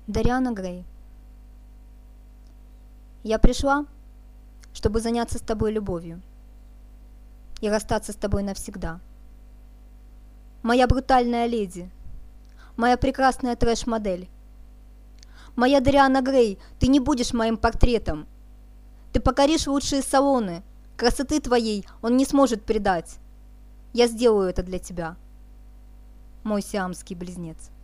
Дариана Грей. Я пришла, чтобы заняться с тобой любовью и расстаться с тобой навсегда. Моя брутальная леди, моя прекрасная трэш-модель. Моя Дариана Грей, ты не будешь моим портретом. Ты покоришь лучшие салоны, красоты твоей он не сможет придать. Я сделаю это для тебя, мой сиамский близнец.